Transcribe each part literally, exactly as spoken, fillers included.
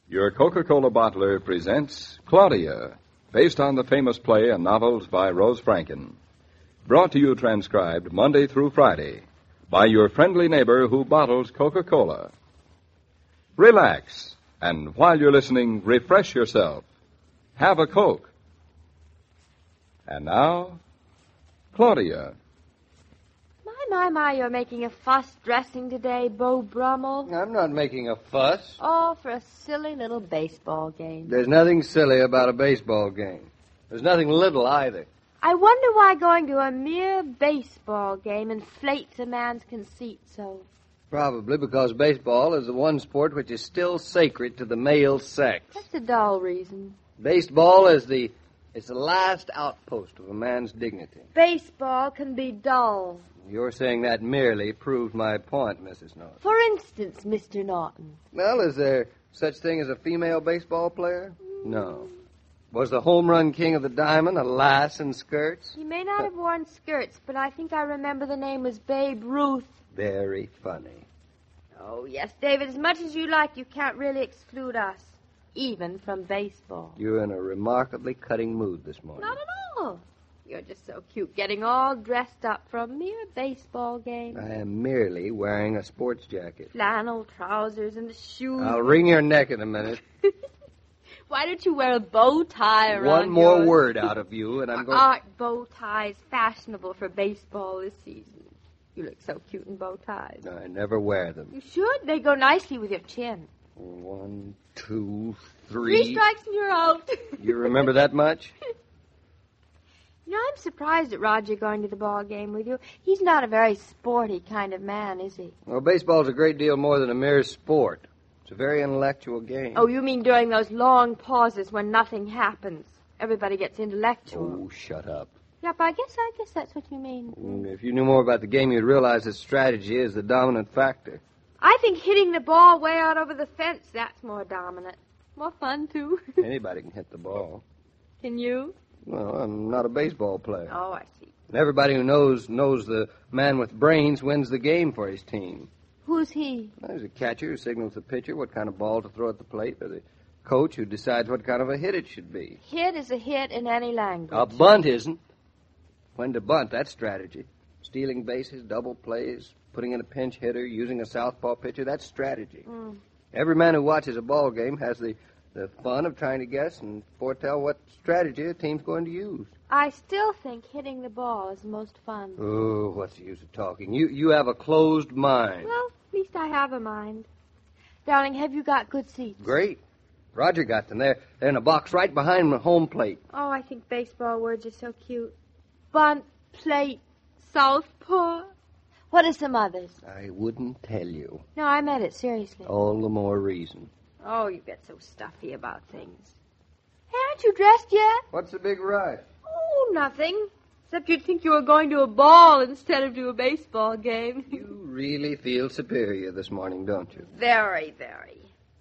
Your Coca-Cola bottler presents Claudia, based on the famous play and novels by Rose Franken. Brought to you transcribed Monday through Friday by your friendly neighbor who bottles Coca-Cola. Relax, and while you're listening, refresh yourself. Have a Coke. And now, Claudia. My, my, you're making a fuss dressing today, Beau Brummel. I'm not making a fuss. Oh, for a silly little baseball game. There's nothing silly about a baseball game. There's nothing little either. I wonder why going to a mere baseball game inflates a man's conceit so. Probably because baseball is the one sport which is still sacred to the male sex. That's a dull reason. Baseball is the it's the last outpost of a man's dignity. Baseball can be dull. You're saying that merely proves my point, Missus Norton. For instance, Mister Norton. Well, is there such thing as a female baseball player? No. Was the home run king of the diamond a lass in skirts? He may not have worn skirts, but I think I remember the name was Babe Ruth. Very funny. Oh, yes, David, as much as you like, you can't really exclude us, even from baseball. You're in a remarkably cutting mood this morning. Not at all. You're just so cute, getting all dressed up for a mere baseball game. I am merely wearing a sports jacket. Flannel trousers and the shoes. I'll wring your neck in a minute. Why don't you wear a bow tie around One more yours? word out of you, and I'm going... Aren't bow ties fashionable for baseball this season? You look so cute in bow ties. I never wear them. You should. They go nicely with your chin. One, two, three. Three strikes and you're out. You remember that much? You know, I'm surprised at Roger going to the ball game with you. He's not a very sporty kind of man, is he? Well, baseball's a great deal more than a mere sport. It's a very intellectual game. Oh, you mean during those long pauses when nothing happens? Everybody gets intellectual. Oh, shut up. Yep, I guess I guess that's what you mean. If you knew more about the game, you'd realize that strategy is the dominant factor. I think hitting the ball way out over the fence, that's more dominant. More fun, too. Anybody can hit the ball. Can you? Well, I'm not a baseball player. Oh, I see. And everybody who knows knows the man with brains wins the game for his team. Who's he? Well, there's a catcher who signals the pitcher what kind of ball to throw at the plate, or the coach who decides what kind of a hit it should be. Hit is a hit in any language. A bunt isn't. When to bunt, that's strategy. Stealing bases, double plays, putting in a pinch hitter, using a southpaw pitcher, that's strategy. Mm. Every man who watches a ball game has the, the fun of trying to guess and foretell what strategy a team's going to use. I still think hitting the ball is the most fun. Oh, what's the use of talking? You you have a closed mind. Well, at least I have a mind. Darling, have you got good seats? Great. Roger got them. They're, they're in a box right behind the home plate. Oh, I think baseball words are so cute. Bunt, plate, southpaw. What are some others? I wouldn't tell you. No, I meant it seriously. All the more reason. Oh, you get so stuffy about things. Hey, aren't you dressed yet? What's the big rush? Oh, nothing. Except you'd think you were going to a ball instead of to a baseball game. You really feel superior this morning, don't you? Very, very.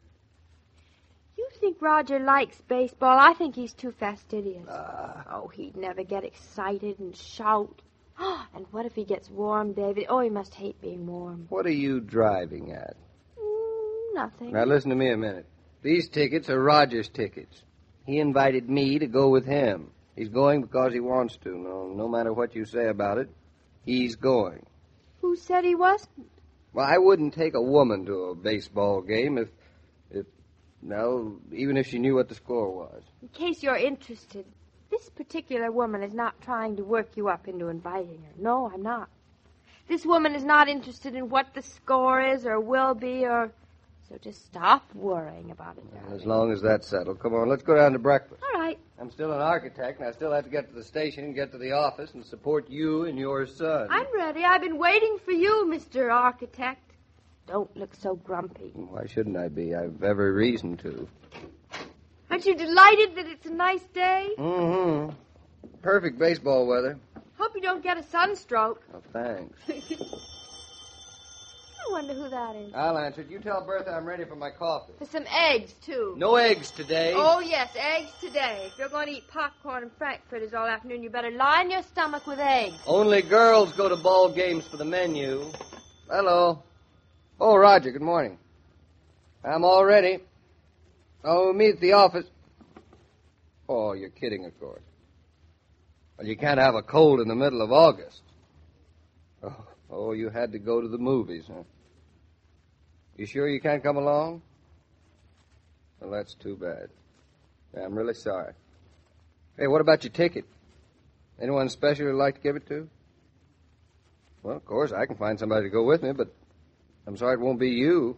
You think Roger likes baseball? I think he's too fastidious. Ah. Oh, he'd never get excited and shout. And what if he gets warm, David? Oh, he must hate being warm. What are you driving at? Mm, nothing. Now, listen to me a minute. These tickets are Roger's tickets. He invited me to go with him. He's going because he wants to. No, no matter what you say about it, he's going. Who said he wasn't? Well, I wouldn't take a woman to a baseball game if, if, no, even if she knew what the score was. In case you're interested, this particular woman is not trying to work you up into inviting her. No, I'm not. This woman is not interested in what the score is or will be or... So just stop worrying about it, darling. As long as that's settled. Come on, let's go down to breakfast. All right. I'm still an architect, and I still have to get to the station and get to the office and support you and your son. I'm ready. I've been waiting for you, Mister Architect. Don't look so grumpy. Why shouldn't I be? I've every reason to. Aren't you delighted that it's a nice day? Mm-hmm. Perfect baseball weather. Hope you don't get a sunstroke. Oh, thanks. I wonder who that is. I'll answer it. You tell Bertha I'm ready for my coffee. For some eggs, too. No eggs today. Oh, yes, eggs today. If you're going to eat popcorn and frankfurters all afternoon, you better line your stomach with eggs. Only girls go to ball games for the menu. Hello. Oh, Roger, good morning. I'm all ready. Oh, meet at the office. Oh, you're kidding, of course. Well, you can't have a cold in the middle of August. Oh, oh, you had to go to the movies, huh? You sure you can't come along? Well, that's too bad. Yeah, I'm really sorry. Hey, what about your ticket? Anyone special you'd like to give it to? Well, of course, I can find somebody to go with me, but I'm sorry it won't be you.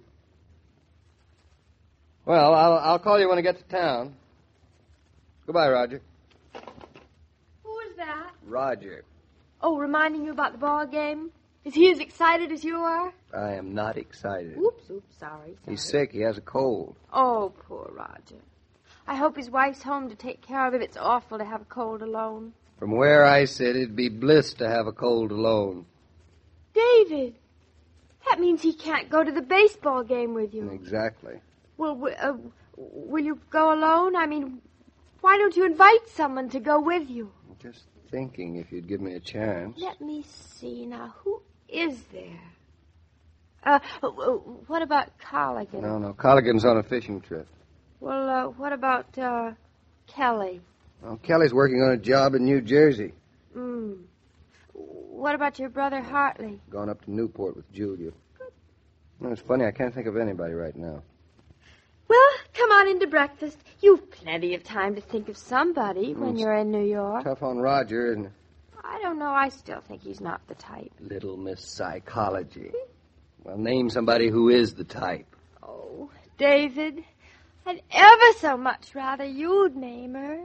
Well, I'll, I'll call you when I get to town. Goodbye, Roger. Who is that? Roger. Oh, reminding you about the ball game? Is he as excited as you are? I am not excited. Oops, oops, sorry, sorry. He's sick. He has a cold. Oh, poor Roger. I hope his wife's home to take care of him. It's awful to have a cold alone. From where I sit, it'd be bliss to have a cold alone. David, that means he can't go to the baseball game with you. Exactly. Well, w- uh, will you go alone? I mean, why don't you invite someone to go with you? Just thinking if you'd give me a chance. Let me see now. Who is there? Uh, what about Colligan? No, no. Colligan's on a fishing trip. Well, uh, what about uh, Kelly? Well, Kelly's working on a job in New Jersey. Hmm. What about your brother Hartley? Gone up to Newport with Julia. Well, it's funny, I can't think of anybody right now. Well, come on into breakfast. You've plenty of time to think of somebody when It's you're in New York. Tough on Roger, and I don't know. I still think he's not the type. Little Miss Psychology. Well, name somebody who is the type. Oh, David, I'd ever so much rather you'd name her.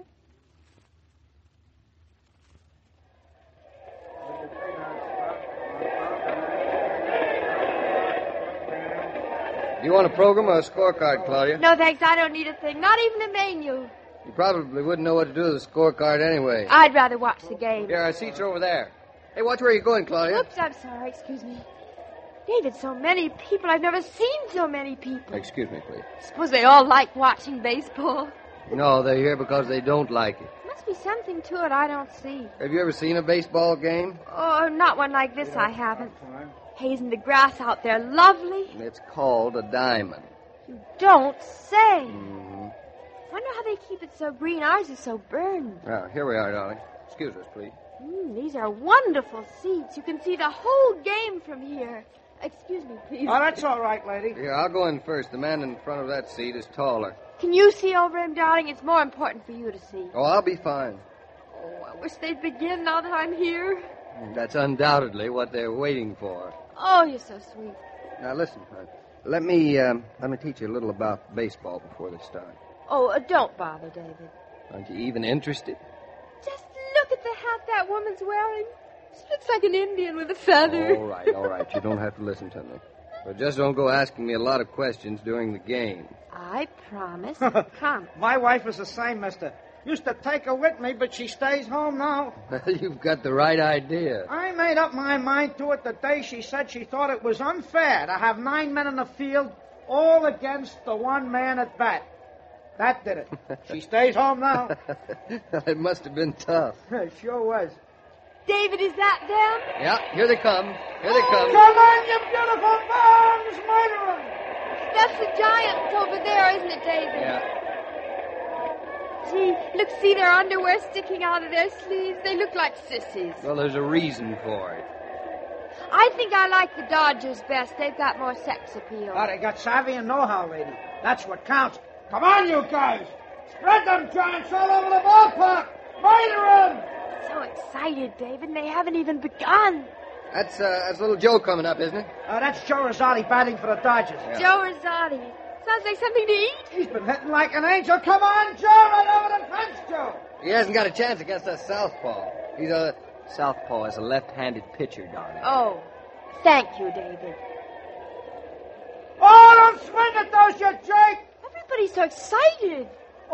Do you want a program or a scorecard, Claudia? No, thanks. I don't need a thing. Not even a menu. You probably wouldn't know what to do with a scorecard anyway. I'd rather watch the game. Here, our seats are over there. Hey, watch where you're going, Claudia. Oops, I'm sorry. Excuse me. David, so many people. I've never seen so many people. Excuse me, please. Suppose they all like watching baseball. No, they're here because they don't like it. Must be something to it I don't see. Have you ever seen a baseball game? Oh, not one like this, I haven't. Hey, isn't the grass out there lovely? It's called a diamond. You don't say. Mm-hmm. Wonder how they keep it so green. Ours is so burned. Ah, here we are, darling. Excuse us, please. Mm, these are wonderful seats. You can see the whole game from here. Excuse me, please. Oh, that's all right, lady. Here, I'll go in first. The man in front of that seat is taller. Can you see over him, darling? It's more important for you to see. Oh, I'll be fine. Oh, I wish they'd begin now that I'm here. That's undoubtedly what they're waiting for. Oh, you're so sweet. Now, listen, hon. Let me, um, let me teach you a little about baseball before they start. Oh, uh, don't bother, David. Aren't you even interested? Just look at the hat that woman's wearing. She looks like an Indian with a feather. All right, all right. You don't have to listen to me. But just don't go asking me a lot of questions during the game. I promise. Come. My wife is the same, mister. Used to take her with me, but she stays home now. You've got the right idea. I made up my mind to it the day she said she thought it was unfair to have nine men in the field all against the one man at bat. That did it. She stays home now. It must have been tough. It sure was. David, is that them? Yeah, here they come. Here they come. Come on, you beautiful bombs, murderer! That's the Giants over there, isn't it, David? Yeah. Gee, look, see their underwear sticking out of their sleeves. They look like sissies. Well, there's a reason for it. I think I like the Dodgers best. They've got more sex appeal. Oh, they got savvy and know-how, lady. That's what counts. Come on, you guys. Spread them giants all over the ballpark. Murder them! So excited, David, and they haven't even begun. That's, uh, that's little Joe coming up, isn't it? Uh, that's Joe Rosati batting for the Dodgers. Yeah. Joe Rosati. Sounds like something to eat. He's been hitting like an angel. Come on, Joe, right over the fence, Joe. He hasn't got a chance against that southpaw. He's a southpaw is a left-handed pitcher, darling. Oh, thank you, David. Oh, don't swing at those, you jerk. Everybody's so excited.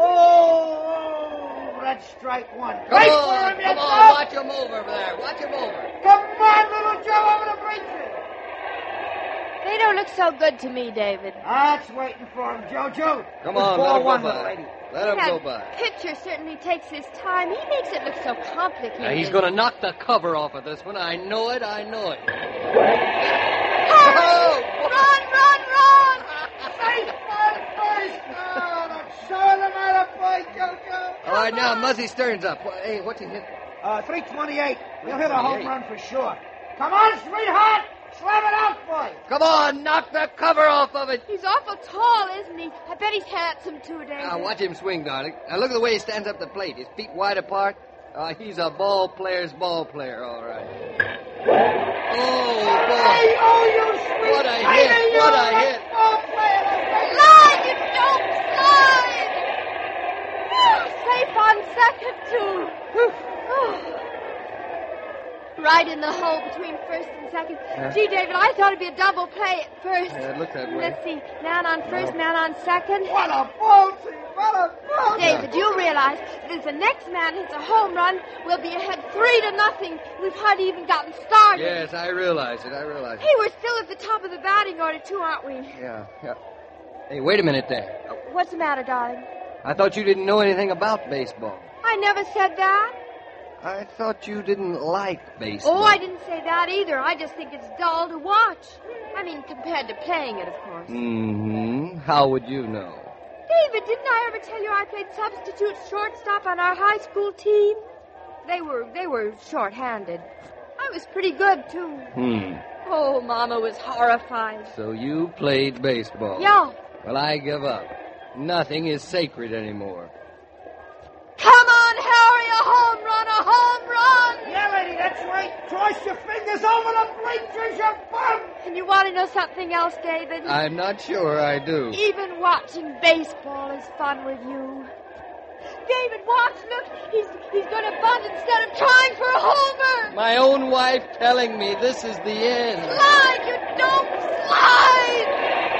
Oh, that's strike one. Come Wait on, for him, you come on, dog. watch him over over there. Watch him over. Come on, little Joe, over the breaches. They don't look so good to me, David. That's waiting for him, Jojo. Come This on, ball let him one, go little by. lady. Let him that go by. pitcher certainly takes his time. He makes it look so complicated. Now, he's going to knock the cover off of this one. I know it, I know it. Hurry! Oh! Run, run, run! Face, first, first. Oh, that's All right, now, Muzzy Stern's up. Hey, what's he hit? Uh, three twenty-eight. He'll hit a home run for sure. Come on, sweetheart. Slam it out, boy. Come on, knock the cover off of it. He's awful tall, isn't he? I bet he's handsome, too, David. Now, watch him swing, darling. Now, look at the way he stands up the plate. His feet wide apart. Uh, he's a ball player's ball player, all right. Oh, boy. Hey, oh, you sweet What a lady, hit. you What a hit. ball player. Slide, you don't slide! Safe on second, too. Right in the hole between first and second. Yeah. Gee, David, I thought it'd be a double play at first. Yeah, it looked that way. Let's see. Man on first, No. man on second. What a ball team. What a ball team. David, you realize that if the next man hits a home run, we'll be ahead three to nothing. We've hardly even gotten started. Yes, I realize it. I realize it. Hey, we're still at the top of the batting order, too, aren't we? Yeah, yeah. Hey, wait a minute there. Oh, what's the matter, darling? I thought you didn't know anything about baseball. I never said that. I thought you didn't like baseball. Oh, I didn't say that either. I just think it's dull to watch. I mean, compared to playing it, of course. Mm-hmm. How would you know? David, didn't I ever tell you I played substitute shortstop on our high school team? They were they were short-handed. I was pretty good, too. Hmm. Oh, Mama was horrified. So you played baseball. Yeah. Well, I give up. Nothing is sacred anymore. Come on, Harry, a home run, a home run! Yeah, lady, that's right. Cross your fingers over the bleachers, you bum. And you want to know something else, David? I'm not sure I do. Even watching baseball is fun with you. David, watch, look. He's, he's going to bunt instead of trying for a homer. My own wife telling me this is the end. Slide, you don't slide!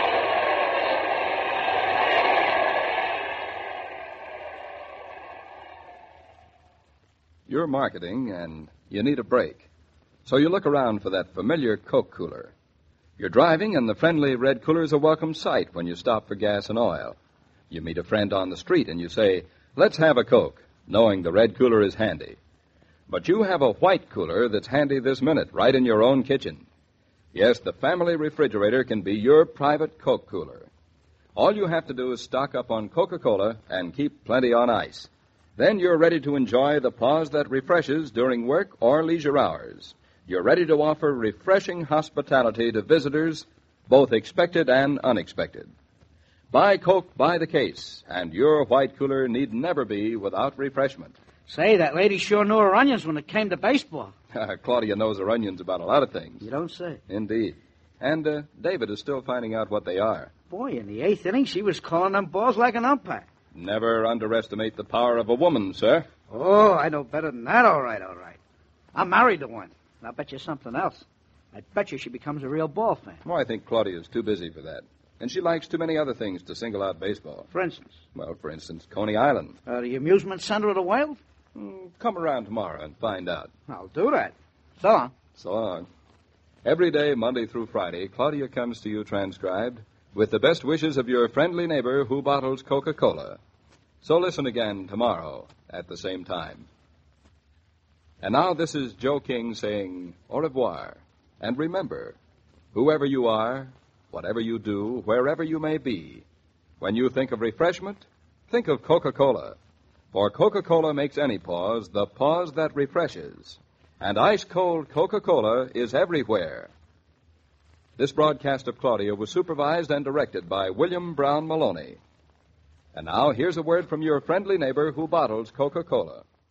You're marketing, and you need a break. So you look around for that familiar Coke cooler. You're driving, and the friendly red cooler is a welcome sight when you stop for gas and oil. You meet a friend on the street, and you say, "Let's have a Coke," knowing the red cooler is handy. But you have a white cooler that's handy this minute, right in your own kitchen. Yes, the family refrigerator can be your private Coke cooler. All you have to do is stock up on Coca-Cola and keep plenty on ice. Then you're ready to enjoy the pause that refreshes during work or leisure hours. You're ready to offer refreshing hospitality to visitors, both expected and unexpected. Buy Coke by the case, and your white cooler need never be without refreshment. Say, that lady sure knew her onions when it came to baseball. Claudia knows her onions about a lot of things. You don't say. Indeed. And uh, David is still finding out what they are. Boy, in the eighth inning, she was calling them balls like an umpire. Never underestimate the power of a woman, sir. Oh, I know better than that, all right, all right. I'm married to one. And I'll bet you something else. I bet you she becomes a real ball fan. Oh, I think Claudia's too busy for that. And she likes too many other things to single out baseball. For instance? Well, for instance, Coney Island. Uh, the amusement center of the Wild? Mm, come around tomorrow and find out. I'll do that. So long. So long. Every day, Monday through Friday, Claudia comes to you transcribed with the best wishes of your friendly neighbor who bottles Coca-Cola. So listen again tomorrow at the same time. And now this is Joe King saying au revoir. And remember, whoever you are, whatever you do, wherever you may be, when you think of refreshment, think of Coca-Cola. For Coca-Cola makes any pause the pause that refreshes. And ice-cold Coca-Cola is everywhere. This broadcast of Claudia was supervised and directed by William Brown Maloney. And now, here's a word from your friendly neighbor who bottles Coca-Cola.